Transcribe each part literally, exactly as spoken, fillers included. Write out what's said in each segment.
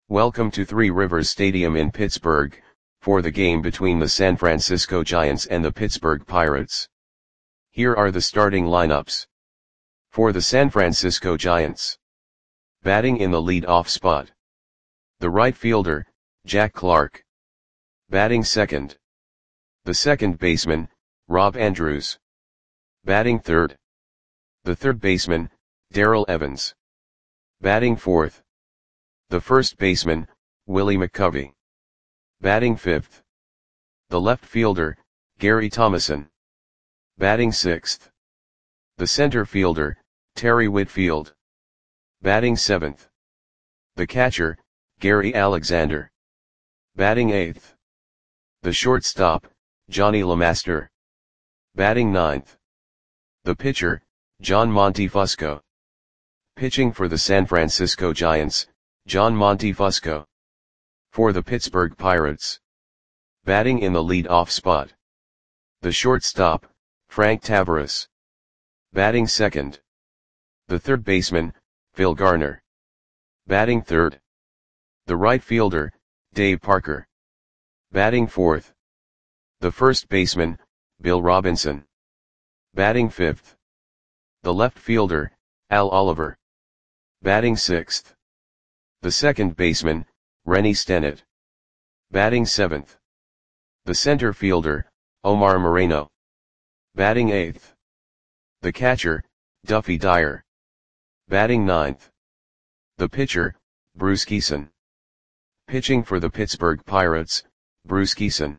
Welcome to Three Rivers Stadium in Pittsburgh, for the game between the San Francisco Giants and the Pittsburgh Pirates. Here are the starting lineups. For the San Francisco Giants. Batting in the lead-off spot. The right fielder, Jack Clark. Batting second. The second baseman, Rob Andrews. Batting third. The third baseman, Darrell Evans. Batting fourth. The first baseman, Willie McCovey. Batting fifth. The left fielder, Gary Thomasson. Batting sixth. The center fielder, Terry Whitfield. Batting seventh. The catcher, Gary Alexander. Batting eighth. The shortstop, Johnny LeMaster. Batting ninth. The pitcher, John Montefusco. Pitching for the San Francisco Giants, John Montefusco. For the Pittsburgh Pirates. Batting in the lead-off spot. The shortstop, Frank Taveras. Batting second. The third baseman, Phil Garner. Batting third. The right fielder, Dave Parker. Batting fourth. The first baseman, Bill Robinson. Batting fifth. The left fielder, Al Oliver. Batting sixth. The second baseman, Rennie Stennett. Batting seventh. The center fielder, Omar Moreno. Batting eighth. The catcher, Duffy Dyer. Batting ninth. The pitcher, Bruce Kison. Pitching for the Pittsburgh Pirates, Bruce Kison.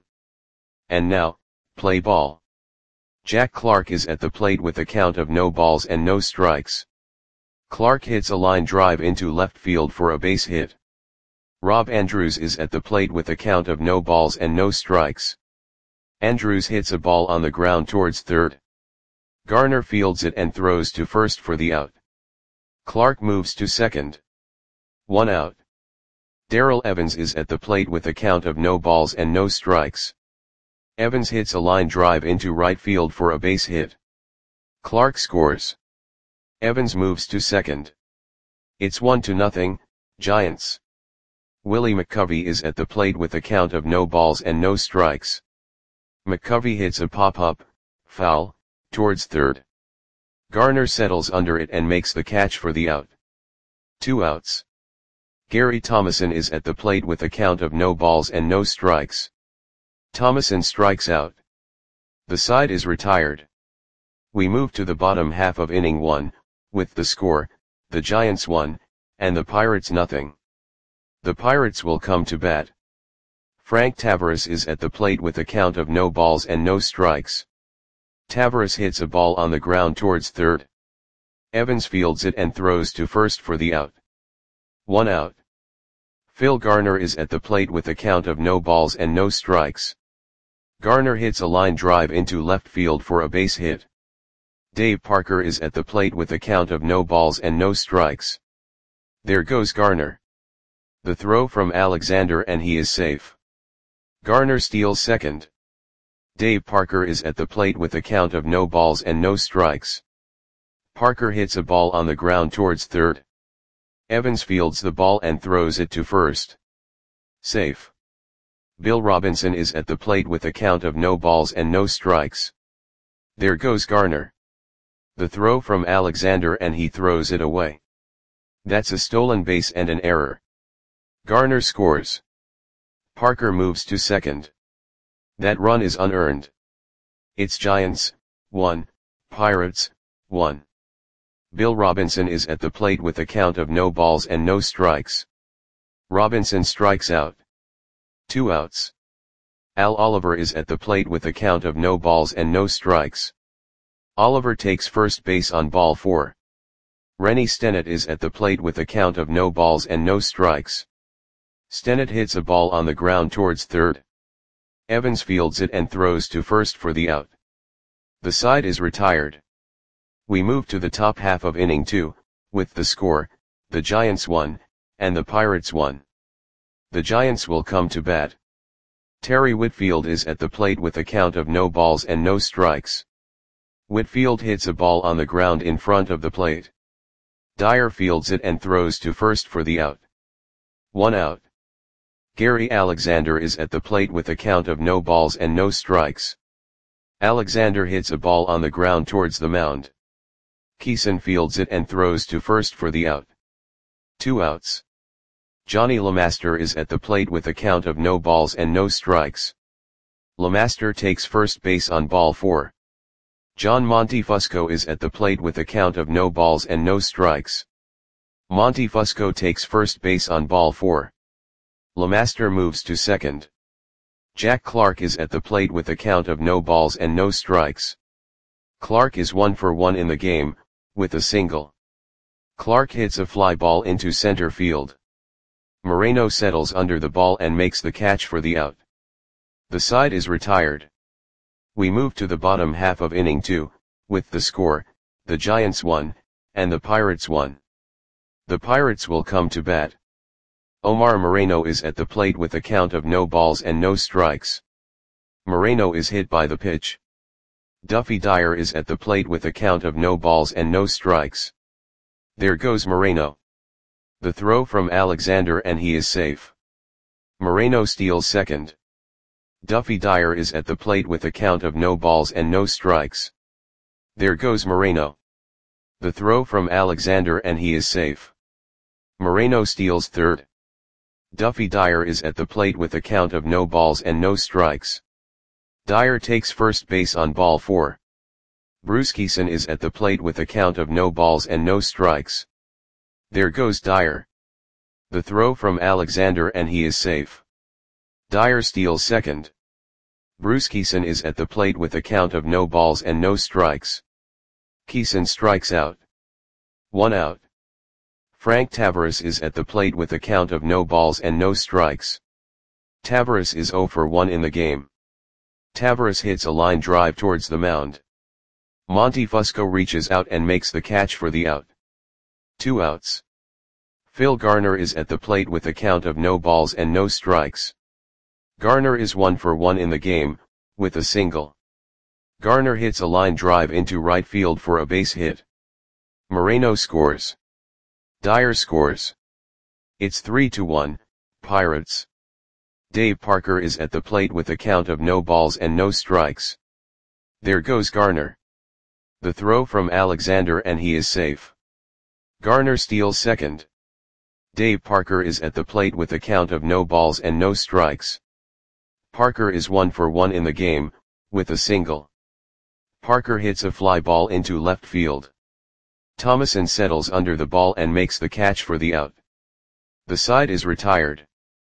And now, play ball. Jack Clark is at the plate with a count of no balls and no strikes. Clark hits a line drive into left field for a base hit. Rob Andrews is at the plate with a count of no balls and no strikes. Andrews hits a ball on the ground towards third. Garner fields it and throws to first for the out. Clark moves to second. One out. Darrell Evans is at the plate with a count of no balls and no strikes. Evans hits a line drive into right field for a base hit. Clark scores. Evans moves to second. It's one to nothing, Giants. Willie McCovey is at the plate with a count of no balls and no strikes. McCovey hits a pop-up, foul, towards third. Garner settles under it and makes the catch for the out. Two outs. Gary Thomasson is at the plate with a count of no balls and no strikes. Thomasson strikes out. The side is retired. We move to the bottom half of inning one, with the score, the Giants one, and the Pirates nothing. The Pirates will come to bat. Frank Taveras is at the plate with a count of no balls and no strikes. Taveras hits a ball on the ground towards third. Evans fields it and throws to first for the out. One out. Phil Garner is at the plate with a count of no balls and no strikes. Garner hits a line drive into left field for a base hit. Dave Parker is at the plate with a count of no balls and no strikes. There goes Garner. The throw from Alexander and he is safe. Garner steals second. Dave Parker is at the plate with a count of no balls and no strikes. Parker hits a ball on the ground towards third. Evans fields the ball and throws it to first. Safe. Bill Robinson is at the plate with a count of no balls and no strikes. There goes Garner. The throw from Alexander and he throws it away. That's a stolen base and an error. Garner scores. Parker moves to second. That run is unearned. It's Giants, one, Pirates, one. Bill Robinson is at the plate with a count of no balls and no strikes. Robinson strikes out. Two outs. Al Oliver is at the plate with a count of no balls and no strikes. Oliver takes first base on ball four. Rennie Stennett is at the plate with a count of no balls and no strikes. Stennett hits a ball on the ground towards third. Evans fields it and throws to first for the out. The side is retired. We move to the top half of inning two, with the score, the Giants one, and the Pirates one. The Giants will come to bat. Terry Whitfield is at the plate with a count of no balls and no strikes. Whitfield hits a ball on the ground in front of the plate. Dyer fields it and throws to first for the out. One out. Gary Alexander is at the plate with a count of no balls and no strikes. Alexander hits a ball on the ground towards the mound. Keeson fields it and throws to first for the out. Two outs. Johnny LeMaster is at the plate with a count of no balls and no strikes. LeMaster takes first base on ball four. John Montefusco is at the plate with a count of no balls and no strikes. Montefusco takes first base on ball four. LeMaster moves to second. Jack Clark is at the plate with a count of no balls and no strikes. Clark is one for one in the game, with a single. Clark hits a fly ball into center field. Moreno settles under the ball and makes the catch for the out. The side is retired. We move to the bottom half of inning two, with the score, the Giants won, and the Pirates won. The Pirates will come to bat. Omar Moreno is at the plate with a count of no balls and no strikes. Moreno is hit by the pitch. Duffy Dyer is at the plate with a count of no balls and no strikes. There goes Moreno. The throw from Alexander and he is safe. Moreno steals second. Duffy Dyer is at the plate with a count of no balls and no strikes. There goes Moreno. The throw from Alexander and he is safe. Moreno steals third. Duffy Dyer is at the plate with a count of no balls and no strikes. Dyer takes first base on ball four. Bruce Keeson is at the plate with a count of no balls and no strikes. There goes Dyer. The throw from Alexander and he is safe. Dyer steals second. Bruce Keeson is at the plate with a count of no balls and no strikes. Keeson strikes out. One out. Frank Taveras is at the plate with a count of no balls and no strikes. Taveras is zero for one in the game. Taveras hits a line drive towards the mound. Montefusco reaches out and makes the catch for the out. Two outs. Phil Garner is at the plate with a count of no balls and no strikes. Garner is one for one in the game, with a single. Garner hits a line drive into right field for a base hit. Moreno scores. Dyer scores. It's three to one, Pirates. Dave Parker is at the plate with a count of no balls and no strikes. There goes Garner. The throw from Alexander and he is safe. Garner steals second. Dave Parker is at the plate with a count of no balls and no strikes. Parker is one for one in the game, with a single. Parker hits a fly ball into left field. Thomason settles under the ball and makes the catch for the out. The side is retired.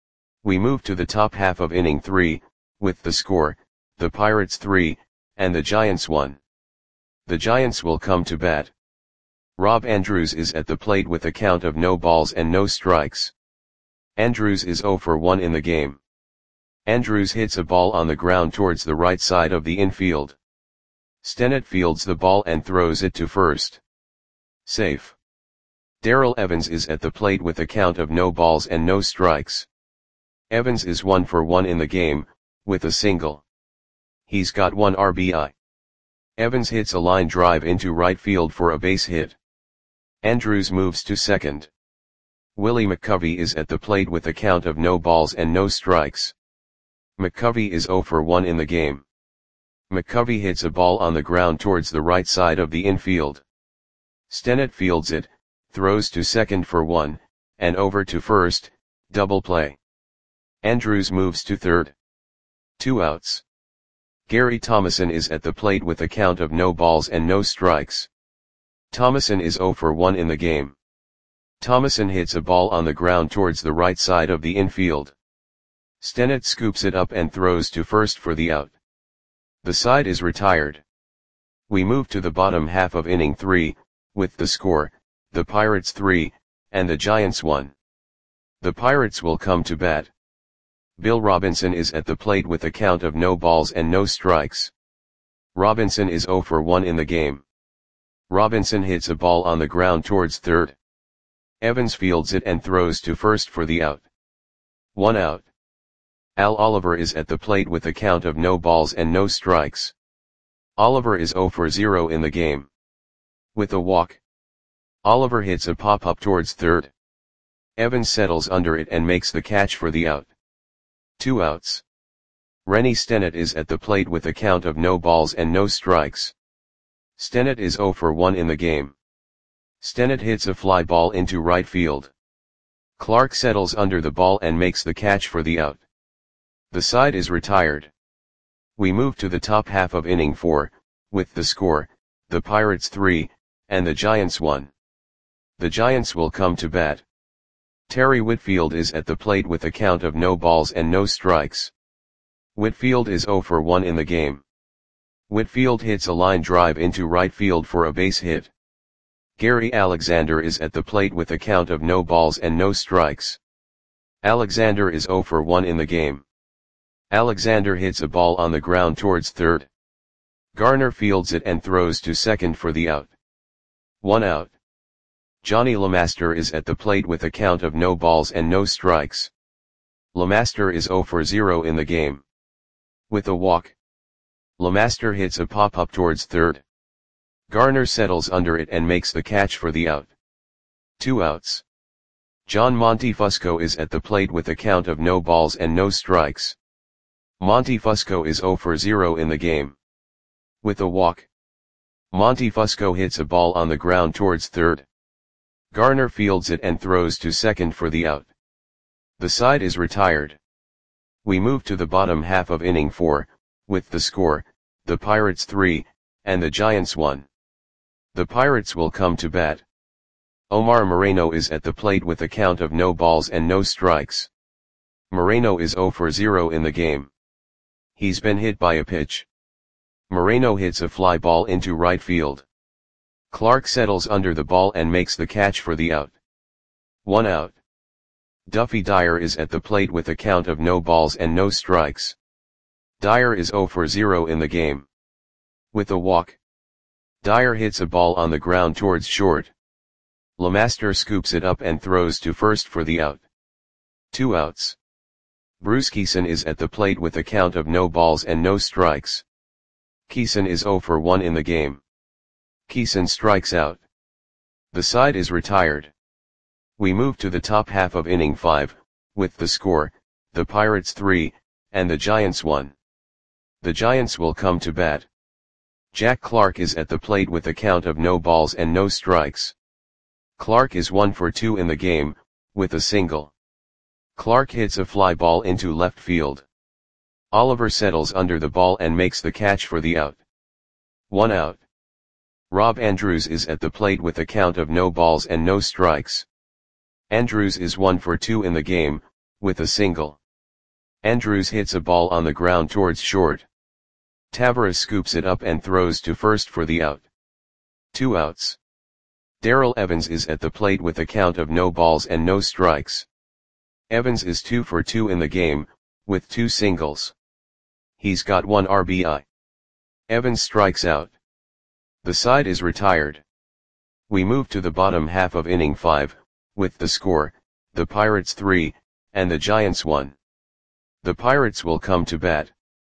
We move to the top half of inning three, with the score, the Pirates three, and the Giants one. The Giants will come to bat. Rob Andrews is at the plate with a count of no balls and no strikes. Andrews is zero for one in the game. Andrews hits a ball on the ground towards the right side of the infield. Stennett fields the ball and throws it to first. Safe. Darrell Evans is at the plate with a count of no balls and no strikes. Evans is one for one in the game, with a single. He's got one R B I. Evans hits a line drive into right field for a base hit. Andrews moves to second. Willie McCovey is at the plate with a count of no balls and no strikes. McCovey is zero for one in the game. McCovey hits a ball on the ground towards the right side of the infield. Stennett fields it, throws to second for one, and over to first, double play. Andrews moves to third. Two outs. Gary Thomason is at the plate with a count of no balls and no strikes. Thomason is zero for one in the game. Thomason hits a ball on the ground towards the right side of the infield. Stennett scoops it up and throws to first for the out. The side is retired. We move to the bottom half of inning three, with the score, the Pirates three, and the Giants one. The Pirates will come to bat. Bill Robinson is at the plate with a count of no balls and no strikes. Robinson is zero for one in the game. Robinson hits a ball on the ground towards third. Evans fields it and throws to first for the out. One out. Al Oliver is at the plate with a count of no balls and no strikes. Oliver is zero for zero in the game. With a walk, Oliver hits a pop-up towards third. Evans settles under it and makes the catch for the out. Two outs. Rennie Stennett is at the plate with a count of no balls and no strikes. Stennett is oh for one in the game. Stennett hits a fly ball into right field. Clark settles under the ball and makes the catch for the out. The side is retired. We move to the top half of inning four, with the score, the Pirates three, and the Giants one. The Giants will come to bat. Terry Whitfield is at the plate with a count of no balls and no strikes. Whitfield is oh for one in the game. Whitfield hits a line drive into right field for a base hit. Gary Alexander is at the plate with a count of no balls and no strikes. Alexander is oh for one in the game. Alexander hits a ball on the ground towards third. Garner fields it and throws to second for the out. One out. Johnny LeMaster is at the plate with a count of no balls and no strikes. LeMaster is oh for zero in the game. With a walk, LeMaster hits a pop-up towards third. Garner settles under it and makes the catch for the out. Two outs. John Montefusco is at the plate with a count of no balls and no strikes. Montefusco is oh for zero in the game. With a walk, Montefusco hits a ball on the ground towards third. Garner fields it and throws to second for the out. The side is retired. We move to the bottom half of inning four, with the score, the Pirates three, and the Giants one. The Pirates will come to bat. Omar Moreno is at the plate with a count of no balls and no strikes. Moreno is oh for zero in the game. He's been hit by a pitch. Moreno hits a fly ball into right field. Clark settles under the ball and makes the catch for the out. One out. Duffy Dyer is at the plate with a count of no balls and no strikes. Dyer is oh for zero in the game. With a walk, Dyer hits a ball on the ground towards short. LeMaster scoops it up and throws to first for the out. Two outs. Bruce Kison is at the plate with a count of no balls and no strikes. Kison is oh for one in the game. Kison strikes out. The side is retired. We move to the top half of inning five, with the score, the Pirates three, and the Giants one. The Giants will come to bat. Jack Clark is at the plate with a count of no balls and no strikes. Clark is one for two in the game, with a single. Clark hits a fly ball into left field. Oliver settles under the ball and makes the catch for the out. One out. Rob Andrews is at the plate with a count of no balls and no strikes. Andrews is one for two in the game, with a single. Andrews hits a ball on the ground towards short. Tavares scoops it up and throws to first for the out. Two outs. Darrell Evans is at the plate with a count of no balls and no strikes. Evans is two for two in the game, with two singles. He's got one R B I. Evans strikes out. The side is retired. We move to the bottom half of inning five, with the score, the Pirates three, and the Giants one. The Pirates will come to bat.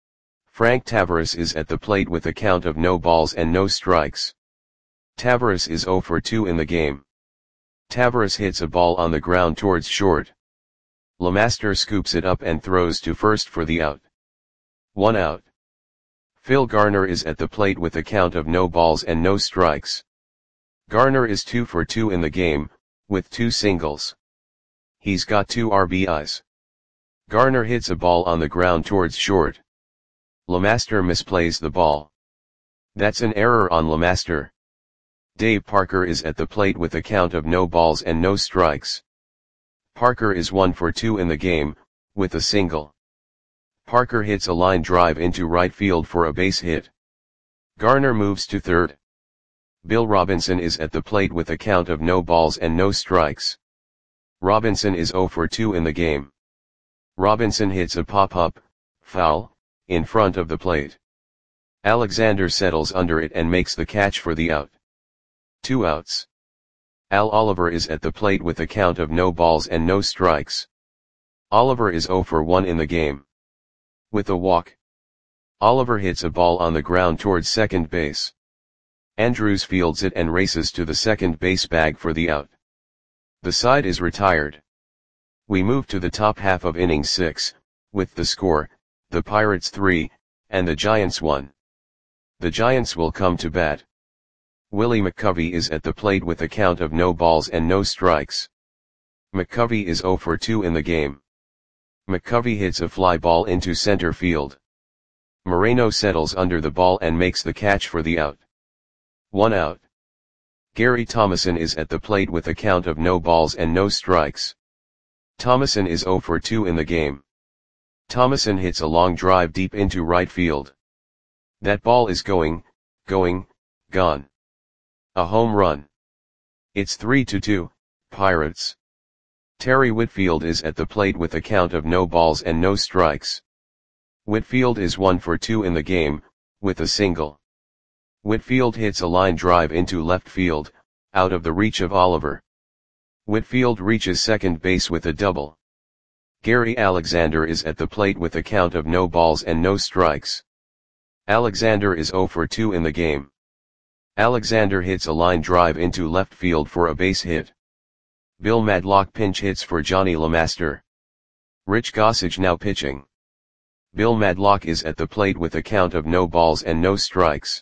Frank Tavares is at the plate with a count of no balls and no strikes. Tavares is oh for two in the game. Tavares hits a ball on the ground towards short. LeMaster scoops it up and throws to first for the out. One out. Phil Garner is at the plate with a count of no balls and no strikes. Garner is two for two in the game, with two singles. He's got two R B Is. Garner hits a ball on the ground towards short. LeMaster misplays the ball. That's an error on LeMaster. Dave Parker is at the plate with a count of no balls and no strikes. Parker is one for two in the game, with a single. Parker hits a line drive into right field for a base hit. Garner moves to third. Bill Robinson is at the plate with a count of no balls and no strikes. Robinson is oh for two in the game. Robinson hits a pop-up, foul, in front of the plate. Alexander settles under it and makes the catch for the out. Two outs. Al Oliver is at the plate with a count of no balls and no strikes. Oliver is oh for one in the game. With a walk, Oliver hits a ball on the ground towards second base. Andrews fields it and races to the second base bag for the out. The side is retired. We move to the top half of inning six, with the score, the Pirates three, and the Giants one. The Giants will come to bat. Willie McCovey is at the plate with a count of no balls and no strikes. McCovey is oh for two in the game. McCovey hits a fly ball into center field. Moreno settles under the ball and makes the catch for the out. One out. Gary Thomasson is at the plate with a count of no balls and no strikes. Thomasson is oh for two in the game. Thomasson hits a long drive deep into right field. That ball is going, going, gone. A home run. It's three to two, Pirates. Terry Whitfield is at the plate with a count of no balls and no strikes. Whitfield is one for two in the game, with a single. Whitfield hits a line drive into left field, out of the reach of Oliver. Whitfield reaches second base with a double. Gary Alexander is at the plate with a count of no balls and no strikes. Alexander is oh for two in the game. Alexander hits a line drive into left field for a base hit. Bill Madlock pinch hits for Johnny LeMaster. Rich Gossage now pitching. Bill Madlock is at the plate with a count of no balls and no strikes.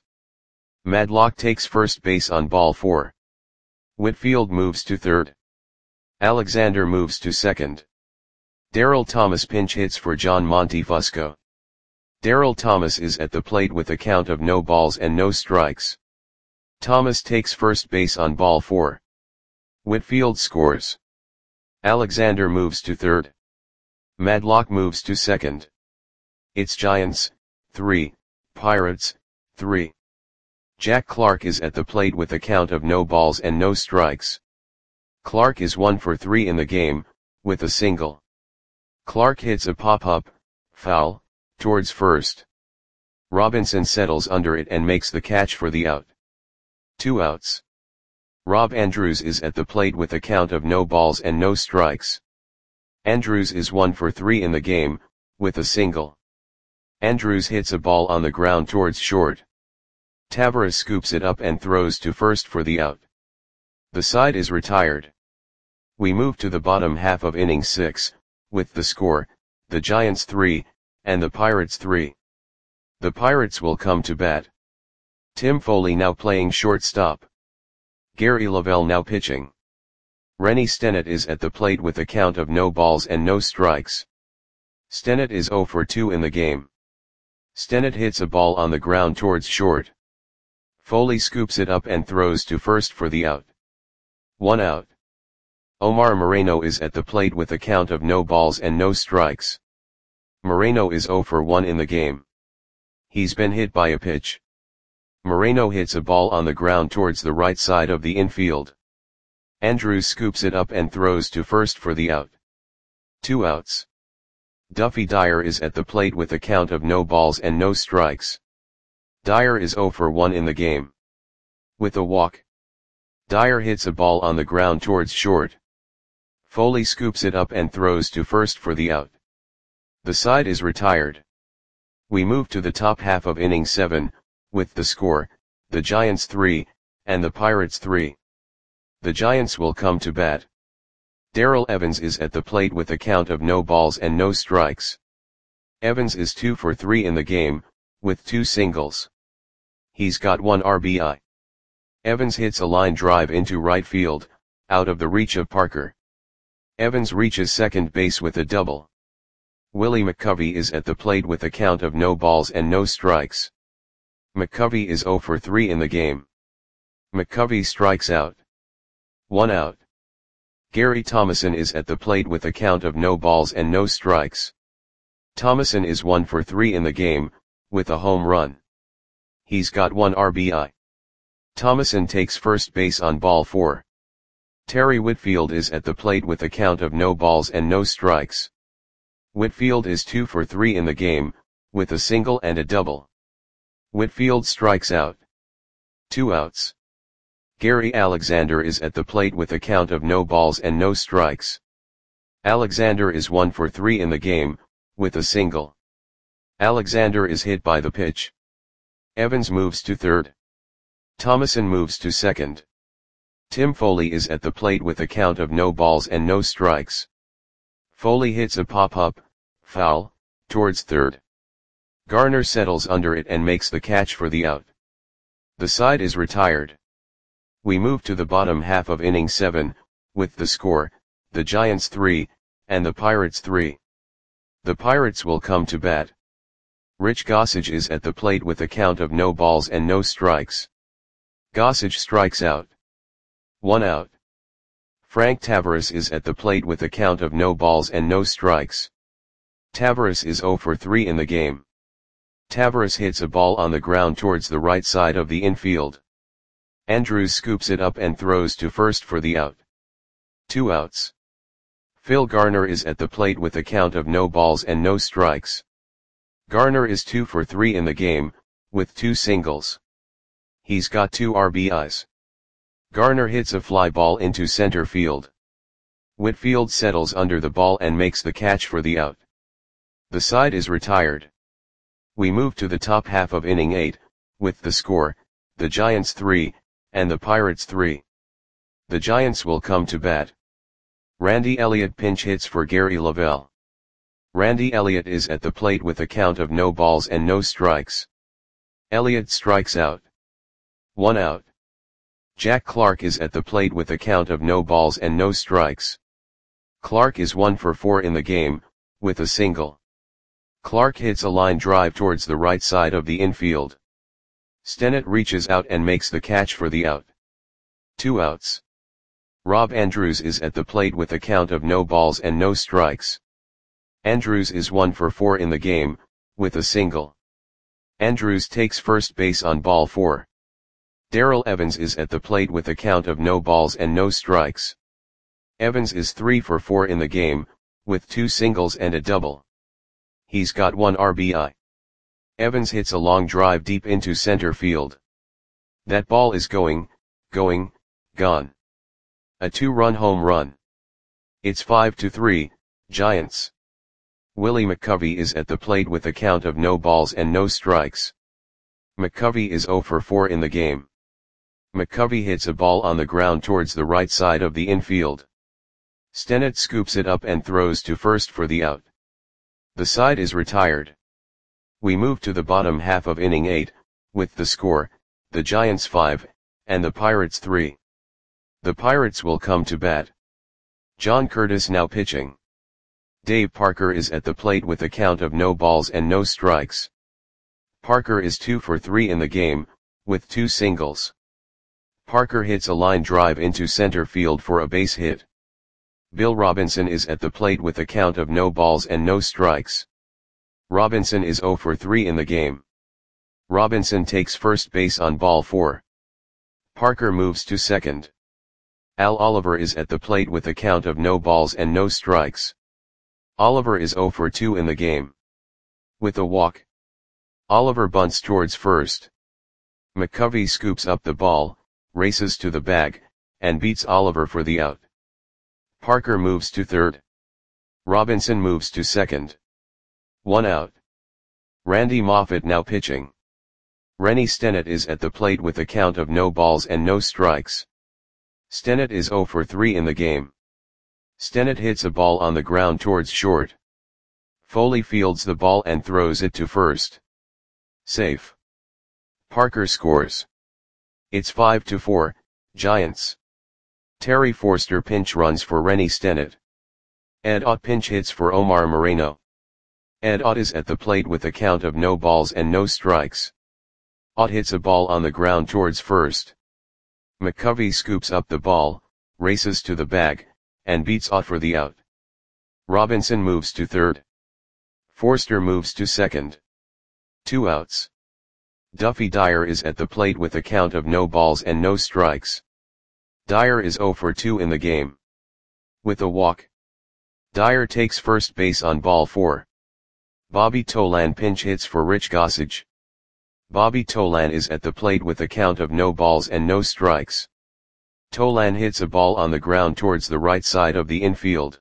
Madlock takes first base on ball four. Whitfield moves to third. Alexander moves to second. Darryl Thomas pinch hits for John Montefusco. Darryl Thomas is at the plate with a count of no balls and no strikes. Thomas takes first base on ball four. Whitfield scores. Alexander moves to third. Madlock moves to second. It's Giants, three, Pirates, three. Jack Clark is at the plate with a count of no balls and no strikes. Clark is one for three in the game, with a single. Clark hits a pop-up, foul, towards first. Robinson settles under it and makes the catch for the out. Two outs. Rob Andrews is at the plate with a count of no balls and no strikes. Andrews is one for three in the game, with a single. Andrews hits a ball on the ground towards short. Tavares scoops it up and throws to first for the out. The side is retired. We move to the bottom half of inning six, with the score, the Giants three, and the Pirates three. The Pirates will come to bat. Tim Foley now playing shortstop. Gary Lavelle now pitching. Rennie Stennett is at the plate with a count of no balls and no strikes. Stennett is oh for two in the game. Stennett hits a ball on the ground towards short. Foley scoops it up and throws to first for the out. One out. Omar Moreno is at the plate with a count of no balls and no strikes. Moreno is oh for one in the game. He's been hit by a pitch. Moreno hits a ball on the ground towards the right side of the infield. Andrews scoops it up and throws to first for the out. Two outs. Duffy Dyer is at the plate with a count of no balls and no strikes. Dyer is oh for one in the game. With a walk. Dyer hits a ball on the ground towards short. Foley scoops it up and throws to first for the out. The side is retired. We move to the top half of inning seven, with the score, the Giants three, and the Pirates three. The Giants will come to bat. Darrell Evans is at the plate with a count of no balls and no strikes. Evans is two for three in the game, with two singles. He's got one R B I. Evans hits a line drive into right field, out of the reach of Parker. Evans reaches second base with a double. Willie McCovey is at the plate with a count of no balls and no strikes. McCovey is oh for three in the game. McCovey strikes out. One out. Gary Thomasson is at the plate with a count of no balls and no strikes. Thomasson is one for three in the game, with a home run. He's got one R B I. Thomasson takes first base on ball four. Terry Whitfield is at the plate with a count of no balls and no strikes. Whitfield is two for three in the game, with a single and a double. Whitfield strikes out. Two outs. Gary Alexander is at the plate with a count of no balls and no strikes. Alexander is one for three in the game, with a single. Alexander is hit by the pitch. Evans moves to third. Thomasson moves to second. Tim Foley is at the plate with a count of no balls and no strikes. Foley hits a pop-up, foul, towards third. Garner settles under it and makes the catch for the out. The side is retired. We move to the bottom half of inning seven, with the score, the Giants three, and the Pirates three. The Pirates will come to bat. Rich Gossage is at the plate with a count of no balls and no strikes. Gossage strikes out. One out. Frank Taveras is at the plate with a count of no balls and no strikes. Taveras is zero for three in the game. Taveras hits a ball on the ground towards the right side of the infield. Andrews scoops it up and throws to first for the out. Two outs. Phil Garner is at the plate with a count of no balls and no strikes. Garner is two for three in the game, with two singles. He's got two R B Is. Garner hits a fly ball into center field. Whitfield settles under the ball and makes the catch for the out. The side is retired. We move to the top half of inning eight, with the score, the Giants three, and the Pirates three. The Giants will come to bat. Randy Elliott pinch hits for Gary Lavelle. Randy Elliott is at the plate with a count of no balls and no strikes. Elliott strikes out. One out. Jack Clark is at the plate with a count of no balls and no strikes. Clark is one for four in the game, with a single. Clark hits a line drive towards the right side of the infield. Stennett reaches out and makes the catch for the out. Two outs. Rob Andrews is at the plate with a count of no balls and no strikes. Andrews is one for four in the game, with a single. Andrews takes first base on ball four. Darrell Evans is at the plate with a count of no balls and no strikes. Evans is three for four in the game, with two singles and a double. He's got one R B I. Evans hits a long drive deep into center field. That ball is going, going, gone. A two-run home run. It's five to three, Giants. Willie McCovey is at the plate with a count of no balls and no strikes. McCovey is zero for four in the game. McCovey hits a ball on the ground towards the right side of the infield. Stennett scoops it up and throws to first for the out. The side is retired. We move to the bottom half of inning eight, with the score, the Giants five, and the Pirates three. The Pirates will come to bat. John Curtis now pitching. Dave Parker is at the plate with a count of no balls and no strikes. Parker is two for three in the game, with two singles. Parker hits a line drive into center field for a base hit. Bill Robinson is at the plate with a count of no balls and no strikes. Robinson is zero for three in the game. Robinson takes first base on ball four. Parker moves to second. Al Oliver is at the plate with a count of no balls and no strikes. Oliver is zero for two in the game. With a walk. Oliver bunts towards first. McCovey scoops up the ball, races to the bag, and beats Oliver for the out. Parker moves to third. Robinson moves to second. One out. Randy Moffett now pitching. Rennie Stennett is at the plate with a count of no balls and no strikes. Stennett is zero for three in the game. Stennett hits a ball on the ground towards short. Foley fields the ball and throws it to first. Safe. Parker scores. It's five to four, Giants. Terry Forster pinch runs for Rennie Stennett. Ed Ott pinch hits for Omar Moreno. Ed Ott is at the plate with a count of no balls and no strikes. Ott hits a ball on the ground towards first. McCovey scoops up the ball, races to the bag, and beats Ott for the out. Robinson moves to third. Forster moves to second. Two outs. Duffy Dyer is at the plate with a count of no balls and no strikes. Dyer is zero for two in the game. With a walk. Dyer takes first base on ball four. Bobby Tolan pinch hits for Rich Gossage. Bobby Tolan is at the plate with a count of no balls and no strikes. Tolan hits a ball on the ground towards the right side of the infield.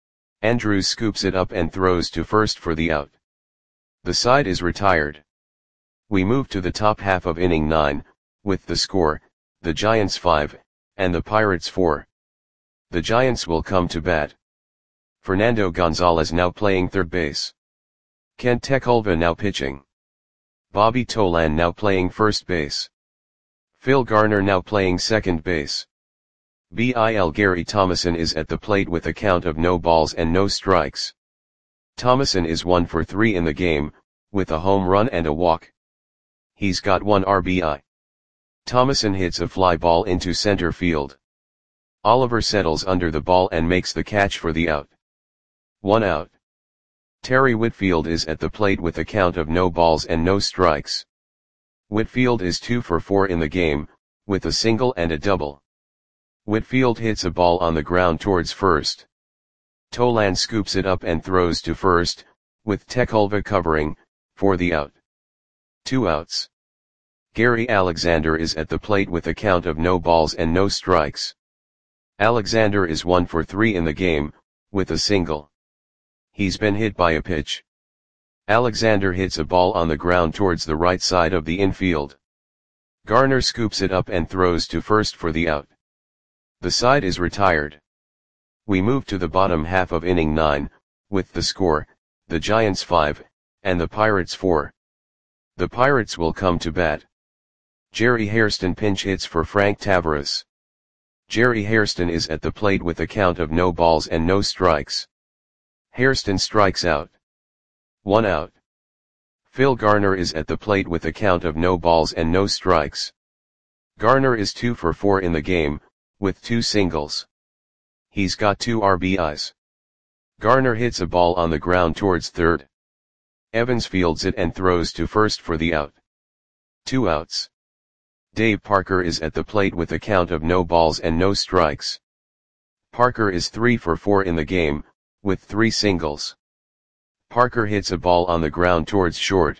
Andrews scoops it up and throws to first for the out. The side is retired. We move to the top half of inning nine, with the score, the Giants five, and the Pirates four. The Giants will come to bat. Fernando Gonzalez now playing third base. Kent Tekulve now pitching. Bobby Tolan now playing first base. Phil Garner now playing second base. Bill Gary Thomason is at the plate with a count of no balls and no strikes. Thomason is one for three in the game, with a home run and a walk. He's got one R B I. Thomason hits a fly ball into center field. Oliver settles under the ball and makes the catch for the out. One out. Terry Whitfield is at the plate with a count of no balls and no strikes. Whitfield is two for four in the game, with a single and a double. Whitfield hits a ball on the ground towards first. Tolan scoops it up and throws to first, with Tekulve covering, for the out. Two outs. Gary Alexander is at the plate with a count of no balls and no strikes. Alexander is one for three in the game, with a single. He's been hit by a pitch. Alexander hits a ball on the ground towards the right side of the infield. Garner scoops it up and throws to first for the out. The side is retired. We move to the bottom half of inning nine, with the score, the Giants five, and the Pirates four. The Pirates will come to bat. Jerry Hairston pinch hits for Frank Taveras. Jerry Hairston is at the plate with a count of no balls and no strikes. Hairston strikes out. One out. Phil Garner is at the plate with a count of no balls and no strikes. Garner is two for four in the game, with two singles. He's got two R B Is. Garner hits a ball on the ground towards third. Evans fields it and throws to first for the out. Two outs. Dave Parker is at the plate with a count of no balls and no strikes. Parker is three for four in the game, with three singles. Parker hits a ball on the ground towards short.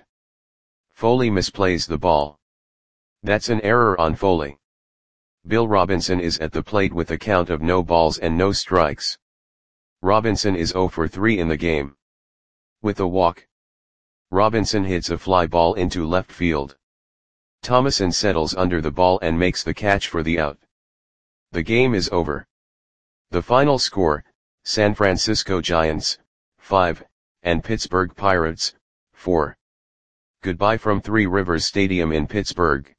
Foley misplays the ball. That's an error on Foley. Bill Robinson is at the plate with a count of no balls and no strikes. Robinson is zero for three in the game. With a walk. Robinson hits a fly ball into left field. Thomason settles under the ball and makes the catch for the out. The game is over. The final score, San Francisco Giants, five, and Pittsburgh Pirates, four. Goodbye from Three Rivers Stadium in Pittsburgh.